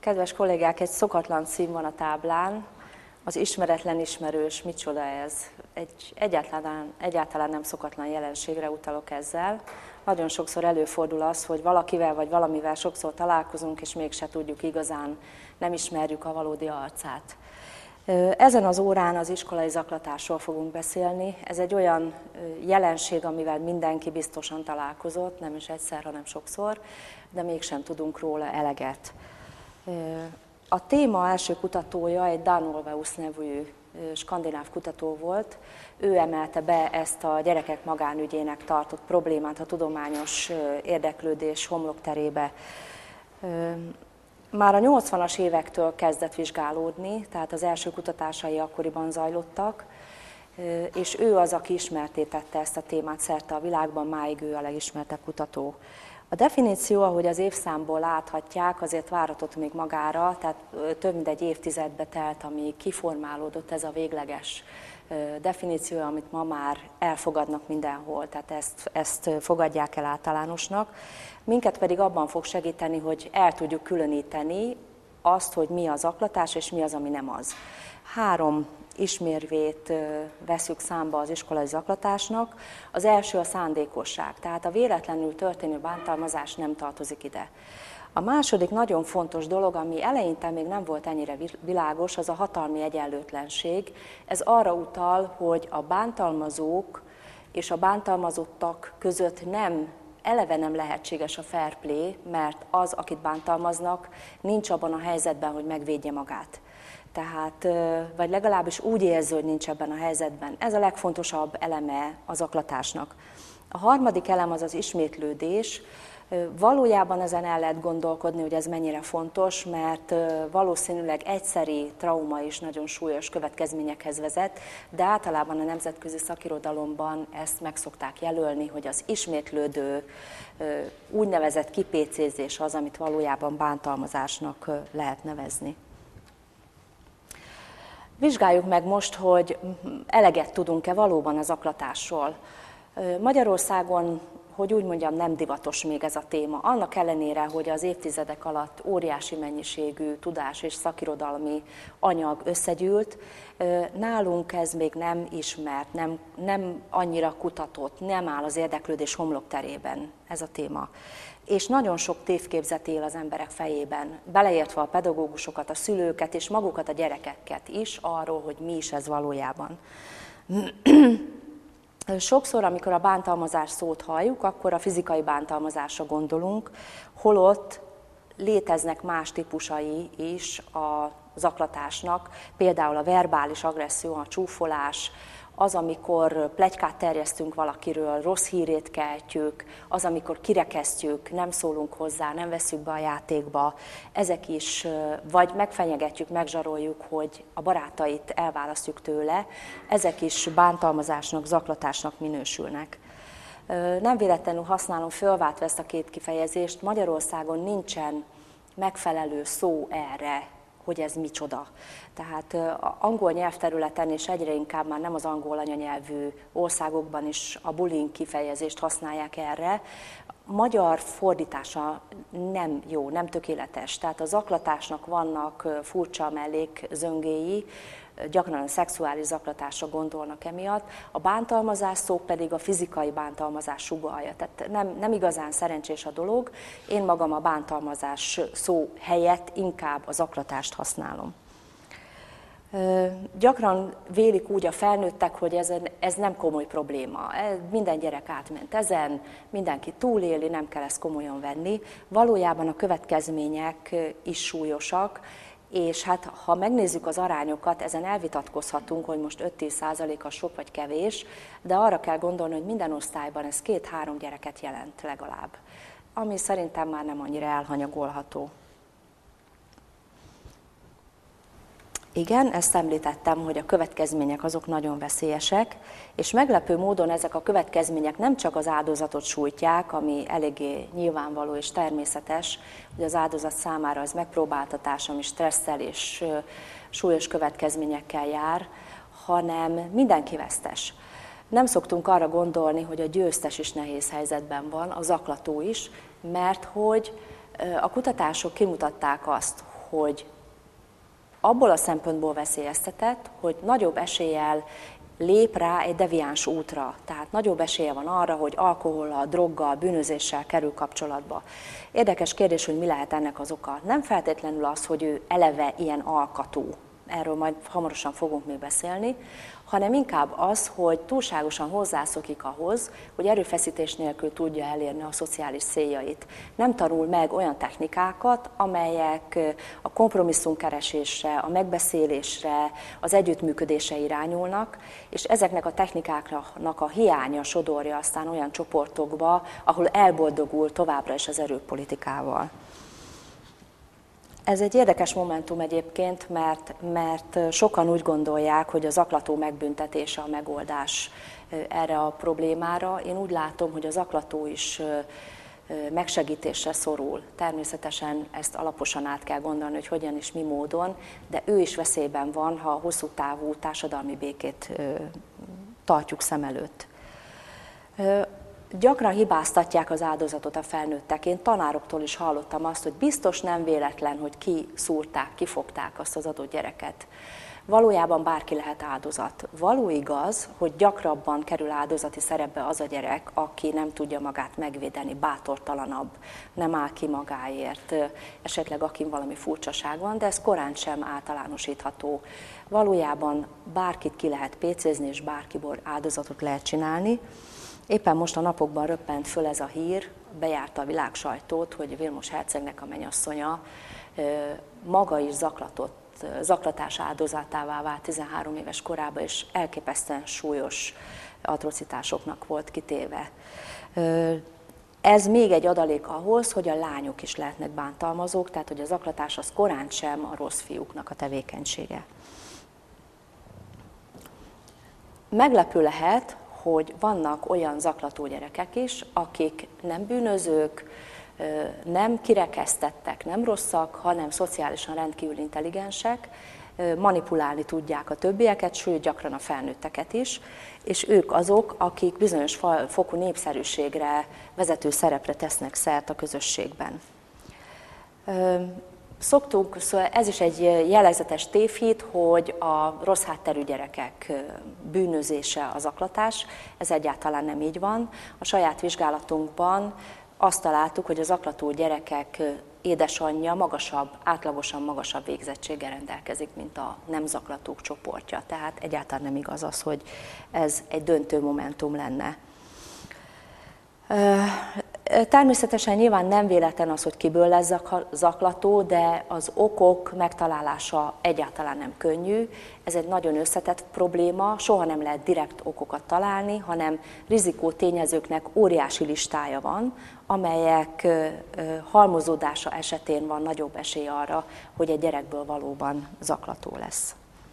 Kedves kollégák, egy szokatlan cím van a táblán, az ismeretlen ismerős, micsoda ez? Egyáltalán nem szokatlan jelenségre utalok ezzel. Nagyon sokszor előfordul az, hogy valakivel vagy valamivel sokszor találkozunk, és mégse tudjuk igazán, nem ismerjük a valódi arcát. Ezen az órán az iskolai zaklatásról fogunk beszélni. Ez egy olyan jelenség, amivel mindenki biztosan találkozott, nem is egyszer, hanem sokszor, de mégsem tudunk róla eleget. A téma első kutatója egy Dan Olweus nevű skandináv kutató volt. Ő emelte be ezt a gyerekek magánügyének tartott problémát a tudományos érdeklődés homlokterébe. Már a 80-as évektől kezdett vizsgálódni, tehát az első kutatásai akkoriban zajlottak, és ő az, aki ismertté tette ezt a témát szerte a világban, máig ő a legismertebb kutató. A definíció, ahogy az évszámból láthatják, azért váratott még magára, tehát több mint egy évtizedbe telt, amíg kiformálódott ez a végleges definíció, amit ma már elfogadnak mindenhol, tehát ezt fogadják el általánosnak. Minket pedig abban fog segíteni, hogy el tudjuk különíteni azt, hogy mi az zaklatás és mi az, ami nem az. 3 ismérvét veszük számba az iskolai zaklatásnak. Az első a szándékosság, tehát a véletlenül történő bántalmazás nem tartozik ide. A második nagyon fontos dolog, ami eleinte még nem volt ennyire világos, az a hatalmi egyenlőtlenség. Ez arra utal, hogy a bántalmazók és a bántalmazottak között eleve nem lehetséges a fair play, mert az, akit bántalmaznak, nincs abban a helyzetben, hogy megvédje magát. Tehát, vagy legalábbis úgy érzi, hogy nincs ebben a helyzetben. Ez a legfontosabb eleme a zaklatásnak. A harmadik elem az az ismétlődés. Valójában ezen el lehet gondolkodni, hogy ez mennyire fontos, mert valószínűleg egyszeri trauma is nagyon súlyos következményekhez vezet, de általában a nemzetközi szakirodalomban ezt meg szokták jelölni, hogy az ismétlődő úgynevezett kipécézés az, amit valójában bántalmazásnak lehet nevezni. Vizsgáljuk meg most, hogy eleget tudunk-e valóban a zaklatásról. Magyarországon, hogy úgy mondjam, nem divatos még ez a téma. Annak ellenére, hogy az évtizedek alatt óriási mennyiségű tudás és szakirodalmi anyag összegyűlt, nálunk ez még nem ismert, nem annyira kutatott, nem áll az érdeklődés homlokterében ez a téma. És nagyon sok tévképzet él az emberek fejében, beleértve a pedagógusokat, a szülőket és magukat a gyerekeket is arról, hogy mi is ez valójában. Sokszor, amikor a bántalmazás szót halljuk, akkor a fizikai bántalmazásra gondolunk, holott léteznek más típusai is a zaklatásnak, például a verbális agresszió, a csúfolás, az, amikor pletykát terjesztünk valakiről, rossz hírét keltjük, az, amikor kirekesztjük, nem szólunk hozzá, nem vesszük be a játékba, ezek is, vagy megfenyegetjük, megzsaroljuk, hogy a barátait elválasztjuk tőle, ezek is bántalmazásnak, zaklatásnak minősülnek. Nem véletlenül használom fölváltva ezt a két kifejezést, Magyarországon nincsen megfelelő szó erre, hogy ez micsoda. Tehát angol nyelvterületen és egyre inkább már nem az angol anyanyelvű országokban is a bullying kifejezést használják erre. Magyar fordítása nem jó, nem tökéletes. Tehát a zaklatásnak vannak furcsa mellékzöngéi, gyakran a szexuális zaklatásra gondolnak emiatt, a bántalmazás szó pedig a fizikai bántalmazás sugallja. Tehát nem igazán szerencsés a dolog, én magam a bántalmazás szó helyett inkább a zaklatást használom. Gyakran vélik úgy a felnőttek, hogy ez nem komoly probléma. Minden gyerek átment ezen, mindenki túléli, nem kell ezt komolyan venni. Valójában a következmények is súlyosak, és hát ha megnézzük az arányokat, ezen elvitatkozhatunk, hogy most 5-10% sok vagy kevés, de arra kell gondolni, hogy minden osztályban ez 2-3 gyereket jelent legalább, ami szerintem már nem annyira elhanyagolható. Igen, ezt említettem, hogy a következmények azok nagyon veszélyesek, és meglepő módon ezek a következmények nem csak az áldozatot sújtják, ami eléggé nyilvánvaló és természetes, hogy az áldozat számára ez megpróbáltatás, ami stresszel és súlyos következményekkel jár, hanem mindenki vesztes. Nem szoktunk arra gondolni, hogy a győztes is nehéz helyzetben van, a zaklató is, mert hogy a kutatások kimutatták azt, hogy abból a szempontból veszélyeztetett, hogy nagyobb eséllyel lép rá egy deviáns útra, tehát nagyobb esélye van arra, hogy alkohollal, droggal, bűnözéssel kerül kapcsolatba. Érdekes kérdés, hogy mi lehet ennek az oka. Nem feltétlenül az, hogy ő eleve ilyen alkatú, erről majd hamarosan fogunk még beszélni, hanem inkább az, hogy túlságosan hozzászokik ahhoz, hogy erőfeszítés nélkül tudja elérni a szociális céljait. Nem tanul meg olyan technikákat, amelyek a kompromisszumkeresésre, a megbeszélésre, az együttműködésre irányulnak, és ezeknek a technikáknak a hiánya sodorja aztán olyan csoportokba, ahol elboldogul továbbra is az erőpolitikával. Ez egy érdekes momentum egyébként, mert sokan úgy gondolják, hogy a zaklató megbüntetése a megoldás erre a problémára. Én úgy látom, hogy a zaklató is megsegítésre szorul. Természetesen ezt alaposan át kell gondolni, hogy hogyan és mi módon, de ő is veszélyben van, ha a hosszú távú társadalmi békét tartjuk szem előtt. Gyakran hibáztatják az áldozatot a felnőttek. Én tanároktól is hallottam azt, hogy biztos nem véletlen, hogy kiszúrták, kifogták azt az adott gyereket. Valójában bárki lehet áldozat. Való igaz, hogy gyakrabban kerül áldozati szerepbe az a gyerek, aki nem tudja magát megvédeni, bátortalanabb, nem áll ki magáért, esetleg akin valami furcsaság van, de ez korán sem általánosítható. Valójában bárkit ki lehet pécézni, és bárkiból áldozatot lehet csinálni. Éppen most a napokban röppent föl ez a hír, bejárta a világsajtót, hogy Vilmos hercegnek a mennyasszonya maga is zaklatás áldozatává vált 13 éves korában, és elképesztően súlyos atrocitásoknak volt kitéve. Ez még egy adalék ahhoz, hogy a lányok is lehetnek bántalmazók, tehát hogy a zaklatás az korán sem a rossz fiúknak a tevékenysége. Meglepő lehet, hogy vannak olyan zaklató gyerekek is, akik nem bűnözők, nem kirekesztettek, nem rosszak, hanem szociálisan rendkívül intelligensek, manipulálni tudják a többieket, sőt gyakran a felnőtteket is, és ők azok, akik bizonyos fokú népszerűségre, vezető szerepre tesznek szert a közösségben. Szóval ez is egy jellegzetes tévhit, hogy a rossz hátterű gyerekek bűnözése a zaklatás, ez egyáltalán nem így van. A saját vizsgálatunkban azt találtuk, hogy a zaklató gyerekek édesanyja átlagosan magasabb végzettséggel rendelkezik, mint a nem zaklatók csoportja. Tehát egyáltalán nem igaz az, hogy ez egy döntő momentum lenne. Természetesen nyilván nem véletlen az, hogy kiből lesz zaklató, de az okok megtalálása egyáltalán nem könnyű. Ez egy nagyon összetett probléma, soha nem lehet direkt okokat találni, hanem rizikó tényezőknek óriási listája van, amelyek halmozódása esetén van nagyobb esély arra, hogy egy gyerekből valóban zaklató lesz.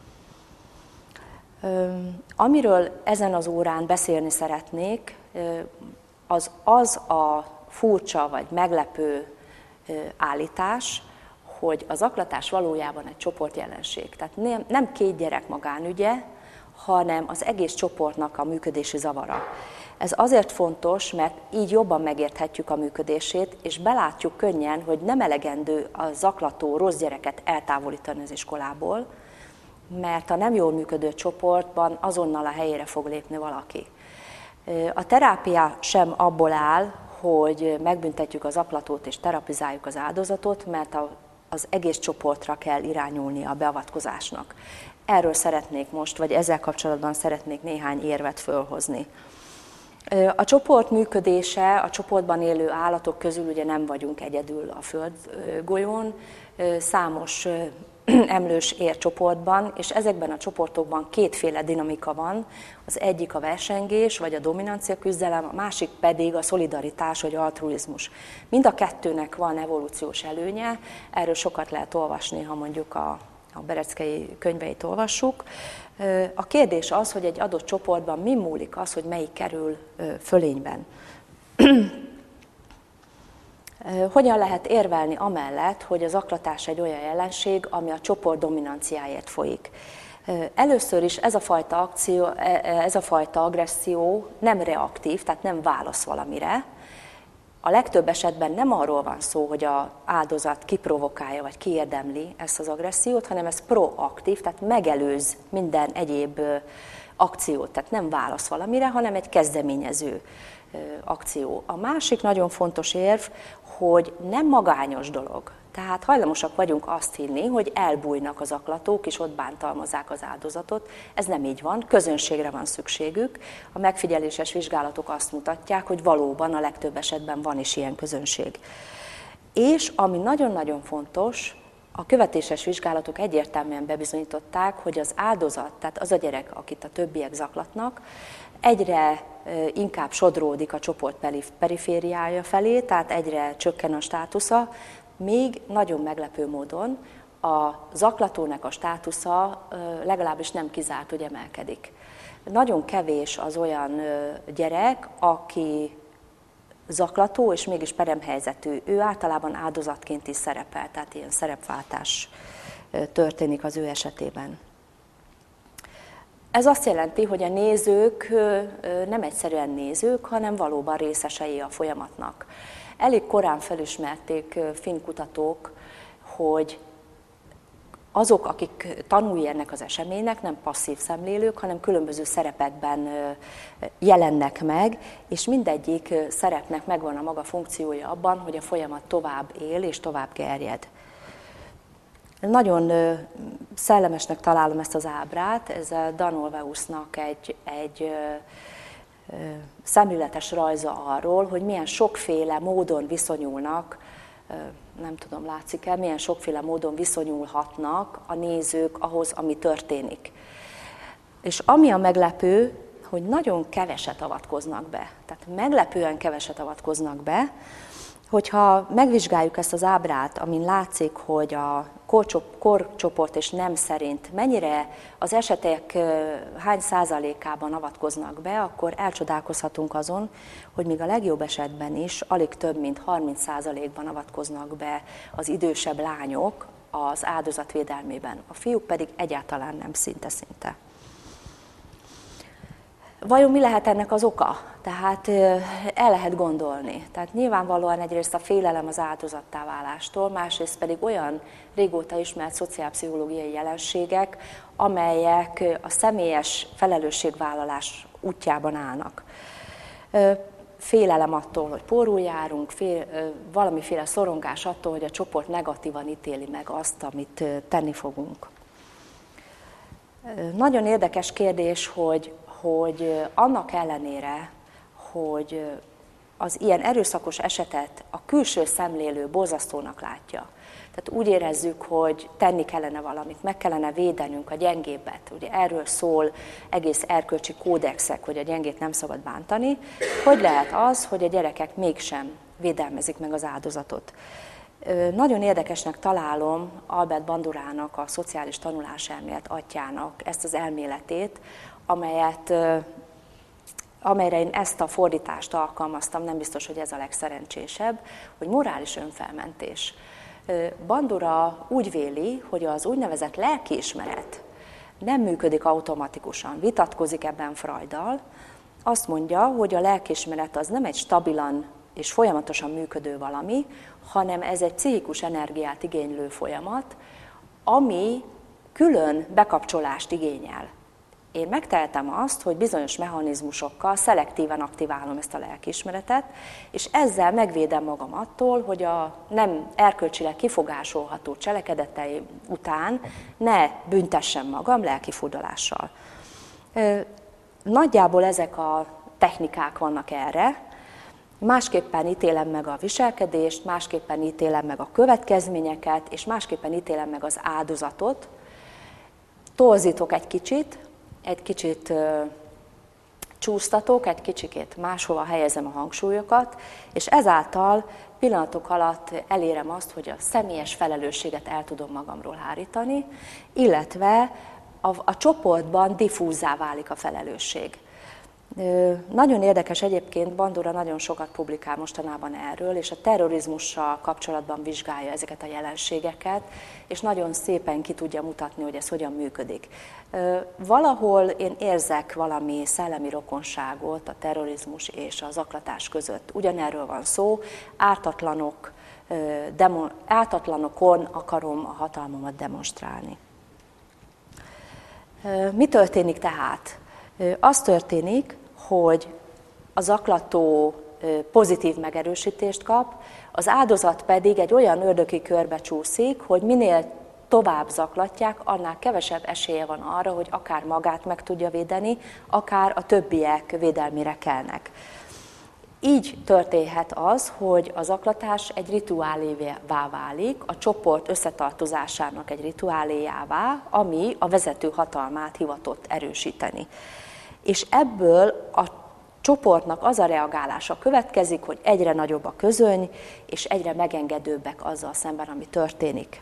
Amiről ezen az órán beszélni szeretnék, az a furcsa vagy meglepő állítás, hogy a zaklatás valójában egy csoportjelenség. Tehát nem két gyerek magánügye, hanem az egész csoportnak a működési zavara. Ez azért fontos, mert így jobban megérthetjük a működését, és belátjuk könnyen, hogy nem elegendő a zaklató rossz gyereket eltávolítani az iskolából, mert a nem jól működő csoportban azonnal a helyére fog lépni valaki. A terápia sem abból áll, hogy megbüntetjük az zaklatót és terapizáljuk az áldozatot, mert az egész csoportra kell irányulni a beavatkozásnak. Erről szeretnék most, vagy ezzel kapcsolatban szeretnék néhány érvet fölhozni. A csoport működése, a csoportban élő állatok közül ugye nem vagyunk egyedül a földgolyón, számos emlős él csoportban, és ezekben a csoportokban kétféle dinamika van. Az egyik a versengés, vagy a dominancia küzdelem, a másik pedig a szolidaritás, vagy altruizmus. Mind a kettőnek van evolúciós előnye, erről sokat lehet olvasni, ha mondjuk a Bereckei könyveit olvassuk. A kérdés az, hogy egy adott csoportban mi múlik az, hogy melyik kerül fölényben. Hogyan lehet érvelni amellett, hogy a zaklatás egy olyan jelenség, ami a csoport dominanciáért folyik? Először is ez a fajta agresszió nem reaktív, tehát nem válasz valamire. A legtöbb esetben nem arról van szó, hogy az áldozat kiprovokálja vagy kiérdemli ezt az agressziót, hanem ez proaktív, tehát megelőz minden egyéb akciót, tehát nem válasz valamire, hanem egy kezdeményező akció. A másik nagyon fontos érv, hogy nem magányos dolog. Tehát hajlamosak vagyunk azt hinni, hogy elbújnak az zaklatók, és ott bántalmazzák az áldozatot. Ez nem így van, közönségre van szükségük. A megfigyeléses vizsgálatok azt mutatják, hogy valóban a legtöbb esetben van is ilyen közönség. És ami nagyon-nagyon fontos, a követéses vizsgálatok egyértelműen bebizonyították, hogy az áldozat, tehát az a gyerek, akit a többiek zaklatnak, egyre inkább sodródik a csoport perifériája felé, tehát egyre csökken a státusza, még nagyon meglepő módon a zaklatónak a státusza legalábbis nem kizárt, hogy emelkedik. Nagyon kevés az olyan gyerek, aki zaklató és mégis peremhelyzetű. Ő általában áldozatként is szerepel, tehát ilyen szerepváltás történik az ő esetében. Ez azt jelenti, hogy a nézők nem egyszerűen nézők, hanem valóban részesei a folyamatnak. Elég korán felismerték finn kutatók, hogy azok, akik tanulni ennek az eseménynek, nem passzív szemlélők, hanem különböző szerepekben jelennek meg, és mindegyik szerepnek megvan a maga funkciója abban, hogy a folyamat tovább él és tovább gerjed. Nagyon szellemesnek találom ezt az ábrát, ez a Dan Olweusnak egy szemléletes rajza arról, hogy milyen sokféle módon viszonyulnak, nem tudom, látszik-e, milyen sokféle módon viszonyulhatnak a nézők ahhoz, ami történik. És ami a meglepő, hogy nagyon keveset avatkoznak be. Tehát meglepően keveset avatkoznak be, hogyha megvizsgáljuk ezt az ábrát, amin látszik, hogy a korcsoport és nem szerint mennyire az esetek hány százalékában avatkoznak be, akkor elcsodálkozhatunk azon, hogy még a legjobb esetben is alig több mint 30%-ban avatkoznak be az idősebb lányok az áldozat védelmében. A fiúk pedig egyáltalán nem szinte-szinte. Vajon mi lehet ennek az oka? Tehát el lehet gondolni. Tehát nyilvánvalóan egyrészt a félelem az áldozattá válástól, másrészt pedig olyan régóta ismert szociálpszichológiai jelenségek, amelyek a személyes felelősségvállalás útjában állnak. Félelem attól, hogy pórul járunk, valamiféle szorongás attól, hogy a csoport negatívan ítéli meg azt, amit tenni fogunk. Nagyon érdekes kérdés, hogy annak ellenére, hogy az ilyen erőszakos esetet a külső szemlélő borzasztónak látja. Tehát úgy érezzük, hogy tenni kellene valamit, meg kellene védenünk a gyengébbet. Ugye erről szól egész erkölcsi kódexek, hogy a gyengét nem szabad bántani. Hogy lehet az, hogy a gyerekek mégsem védelmezik meg az áldozatot? Nagyon érdekesnek találom Albert Bandurának, a szociális tanuláselmélet atyjának ezt az elméletét, amelyre én ezt a fordítást alkalmaztam, nem biztos, hogy ez a legszerencsésebb, hogy morális önfelmentés. Bandura úgy véli, hogy az úgynevezett lelkiismeret nem működik automatikusan, vitatkozik ebben Freuddal. Azt mondja, hogy a lelkiismeret az nem egy stabilan és folyamatosan működő valami, hanem ez egy pszichikus energiát igénylő folyamat, ami külön bekapcsolást igényel. Én megtehetem azt, hogy bizonyos mechanizmusokkal szelektíven aktiválom ezt a lelkiismeretet, és ezzel megvédem magam attól, hogy a nem erkölcsileg kifogásolható cselekedetei után ne büntessem magam lelkifurdalással. Nagyjából ezek a technikák vannak erre. Másképpen ítélem meg a viselkedést, másképpen ítélem meg a következményeket, és másképpen ítélem meg az áldozatot. Torzítok egy kicsit csúsztatok, egy kicsikét máshova helyezem a hangsúlyokat, és ezáltal pillanatok alatt elérem azt, hogy a személyes felelősséget el tudom magamról hárítani, illetve a csoportban diffúzzá válik a felelősség. Nagyon érdekes egyébként, Bandura nagyon sokat publikál mostanában erről, és a terrorizmussal kapcsolatban vizsgálja ezeket a jelenségeket, és nagyon szépen ki tudja mutatni, hogy ez hogyan működik. Valahol én érzek valami szellemi rokonságot a terrorizmus és a zaklatás között. Ugyanerről van szó, ártatlanokon akarom a hatalmamat demonstrálni. Mi történik tehát? Az történik, hogy a zaklató pozitív megerősítést kap, az áldozat pedig egy olyan ördögi körbe csúszik, hogy minél tovább zaklatják, annál kevesebb esélye van arra, hogy akár magát meg tudja védeni, akár a többiek védelmére kelnek. Így történhet az, hogy a zaklatás egy rituálévá válik, a csoport összetartozásának egy rituáléjává, ami a vezető hatalmát hivatott erősíteni. És ebből a csoportnak az a reagálása következik, hogy egyre nagyobb a közöny, és egyre megengedőbbek azzal szemben, ami történik.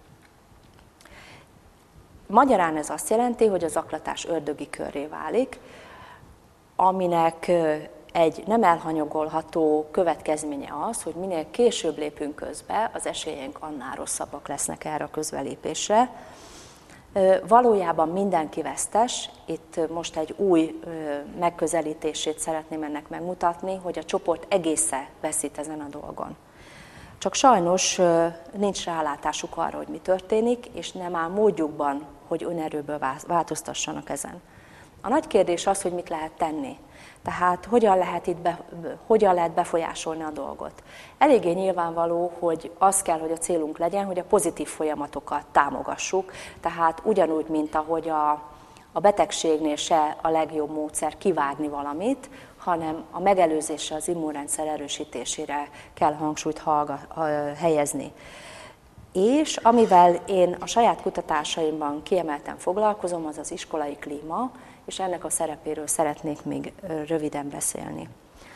Magyarán ez azt jelenti, hogy a zaklatás ördögi körré válik, aminek egy nem elhanyagolható következménye az, hogy minél később lépünk közbe, az esélyeink annál rosszabbak lesznek erre a közbelépésre. Valójában mindenki vesztes, itt most egy új megközelítését szeretném ennek megmutatni, hogy a csoport egészen veszít ezen a dolgon. Csak sajnos nincs rálátásuk arra, hogy mi történik, és nem áll módjukban, hogy önerőből változtassanak ezen. A nagy kérdés az, hogy mit lehet tenni. Tehát hogyan lehet befolyásolni a dolgot. Eléggé nyilvánvaló, hogy az kell, hogy a célunk legyen, hogy a pozitív folyamatokat támogassuk, tehát ugyanúgy, mint ahogy a betegségnél se a legjobb módszer kivágni valamit, hanem a megelőzésre, az immunrendszer erősítésére kell hangsúlyt helyezni. És amivel én a saját kutatásaimban kiemelten foglalkozom, az az iskolai klíma, és ennek a szerepéről szeretnék még röviden beszélni.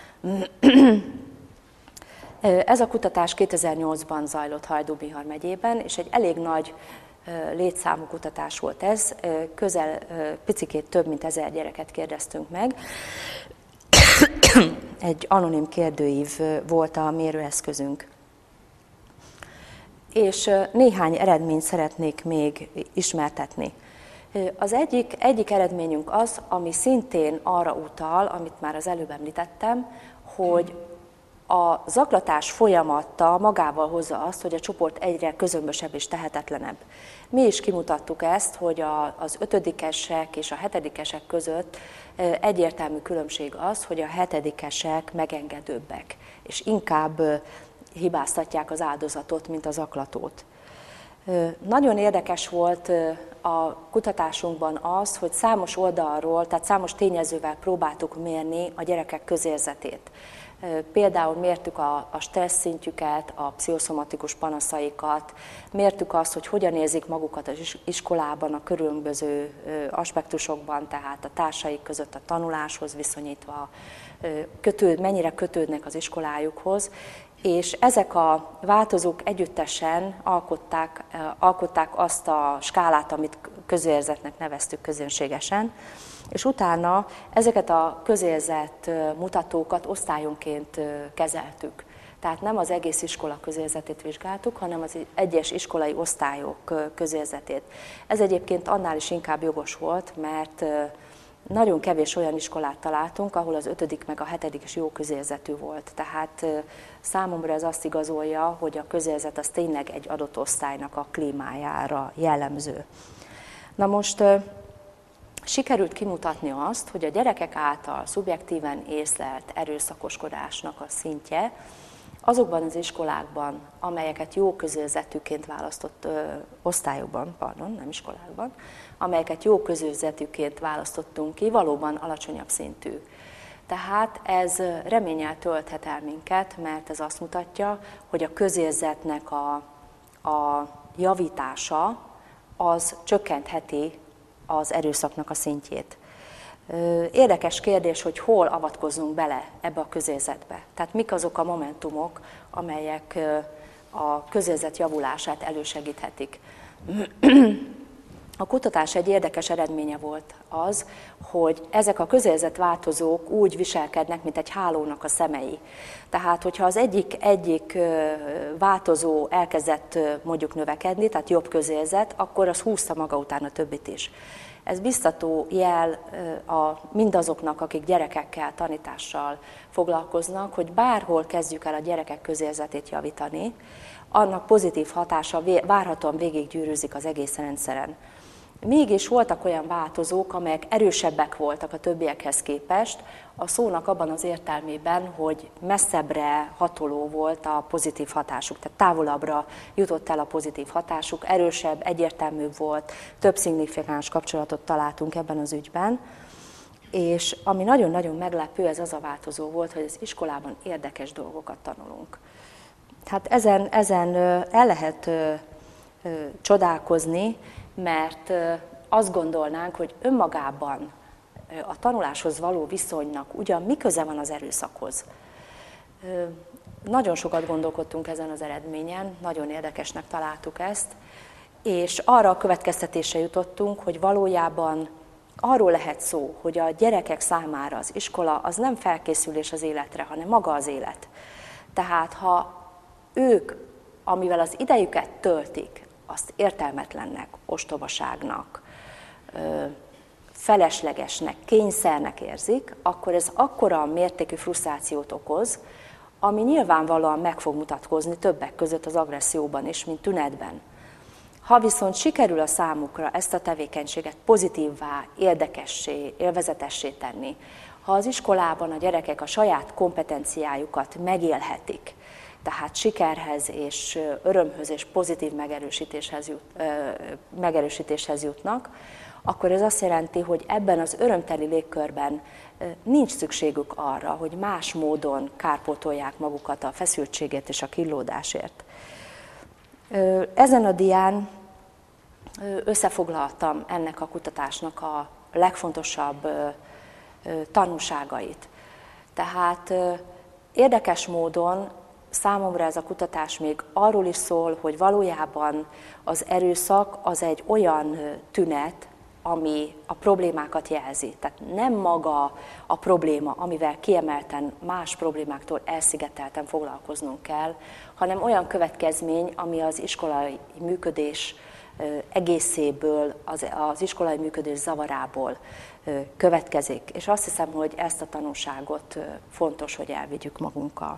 Ez a kutatás 2008-ban zajlott Hajdú-Bihar megyében, és egy elég nagy létszámú kutatás volt ez, picikét több mint 1000 gyereket kérdeztünk meg. Egy anonim kérdőív volt a mérőeszközünk. És néhány eredményt szeretnék még ismertetni. Az egyik eredményünk az, ami szintén arra utal, amit már az előbb említettem, hogy a zaklatás folyamata magával hozza azt, hogy a csoport egyre közömbösebb és tehetetlenebb. Mi is kimutattuk ezt, hogy az 5-esek és a 7-esek között egyértelmű különbség az, hogy a 7-esek megengedőbbek, és inkább hibáztatják az áldozatot, mint a zaklatót. Nagyon érdekes volt a kutatásunkban az, hogy számos oldalról, tehát számos tényezővel próbáltuk mérni a gyerekek közérzetét. Például mértük a stressz szintjüket, a pszichoszomatikus panaszaikat, mértük azt, hogy hogyan érzik magukat az iskolában a különböző aspektusokban, tehát a társaik között a tanuláshoz viszonyítva, mennyire kötődnek az iskolájukhoz, és ezek a változók együttesen alkották azt a skálát, amit közérzetnek neveztük közönségesen, és utána ezeket a közérzet mutatókat osztályonként kezeltük. Tehát nem az egész iskola közérzetét vizsgáltuk, hanem az egyes iskolai osztályok közérzetét. Ez egyébként annál is inkább jogos volt, mert nagyon kevés olyan iskolát találtunk, ahol az 5. meg a 7. is jó közérzetű volt. Tehát számomra ez azt igazolja, hogy a közérzet az tényleg egy adott osztálynak a klímájára jellemző. Na most sikerült kimutatni azt, hogy a gyerekek által szubjektíven észlelt erőszakoskodásnak a szintje azokban az iskolákban, amelyeket jó közérzetűként választott amelyeket jó közérzetűként választottunk ki, valóban alacsonyabb szintű. Tehát ez reménnyel tölthet el minket, mert ez azt mutatja, hogy a közérzetnek a javítása az csökkentheti az erőszaknak a szintjét. Érdekes kérdés, hogy hol avatkozzunk bele ebbe a közérzetbe. Tehát mik azok a momentumok, amelyek a közérzet javulását elősegíthetik. A kutatás egy érdekes eredménye volt az, hogy ezek a közérzetváltozók úgy viselkednek, mint egy hálónak a szemei. Tehát, hogyha az egyik változó elkezdett mondjuk növekedni, tehát jobb közérzet, akkor az húzta maga után a többit is. Ez biztató jel mindazoknak, akik gyerekekkel, tanítással foglalkoznak, hogy bárhol kezdjük el a gyerekek közérzetét javítani, annak pozitív hatása várhatóan végiggyűrűzik az egész rendszeren. Mégis voltak olyan változók, amelyek erősebbek voltak a többiekhez képest, a szónak abban az értelmében, hogy messzebbre hatoló volt a pozitív hatásuk, tehát távolabbra jutott el a pozitív hatásuk, erősebb, egyértelműbb volt, több szignifikáns kapcsolatot találtunk ebben az ügyben, és ami nagyon-nagyon meglepő, ez az a változó volt, hogy az iskolában érdekes dolgokat tanulunk. Hát ezen el lehet csodálkozni, mert azt gondolnánk, hogy önmagában a tanuláshoz való viszonynak ugyan mi köze van az erőszakhoz. Nagyon sokat gondolkodtunk ezen az eredményen, nagyon érdekesnek találtuk ezt, és arra a következtetésre jutottunk, hogy valójában arról lehet szó, hogy a gyerekek számára az iskola az nem felkészülés az életre, hanem maga az élet. Tehát ha ők, amivel az idejüket töltik, azt értelmetlennek, ostobaságnak, feleslegesnek, kényszernek érzik, akkor ez akkora mértékű frusztrációt okoz, ami nyilvánvalóan meg fog mutatkozni többek között az agresszióban is, mint tünetben. Ha viszont sikerül a számukra ezt a tevékenységet pozitívvá, érdekessé, élvezetessé tenni, ha az iskolában a gyerekek a saját kompetenciájukat megélhetik, tehát sikerhez és örömhöz és pozitív megerősítéshez jutnak, akkor ez azt jelenti, hogy ebben az örömteli légkörben nincs szükségük arra, hogy más módon kárpótolják magukat a feszültségért és a kínlódásért. Ezen a dián összefoglaltam ennek a kutatásnak a legfontosabb tanúságait. Tehát érdekes módon számomra ez a kutatás még arról is szól, hogy valójában az erőszak az egy olyan tünet, ami a problémákat jelzi. Tehát nem maga a probléma, amivel kiemelten más problémáktól elszigetelten foglalkoznunk kell, hanem olyan következmény, ami az iskolai működés egészéből, az iskolai működés zavarából következik. És azt hiszem, hogy ezt a tanulságot fontos, hogy elvigyük magunkkal.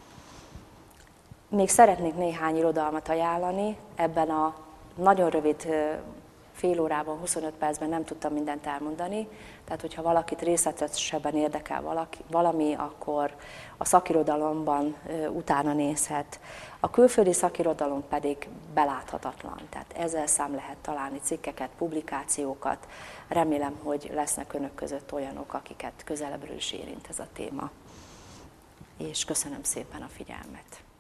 Még szeretnék néhány irodalmat ajánlani, ebben a nagyon rövid fél órában, 25 percben nem tudtam mindent elmondani, tehát hogyha valakit részletesebben érdekel valami, akkor a szakirodalomban utána nézhet. A külföldi szakirodalom pedig beláthatatlan, tehát ezzel szám lehet találni cikkeket, publikációkat. Remélem, hogy lesznek önök között olyanok, akiket közelebbről is érint ez a téma. És köszönöm szépen a figyelmet.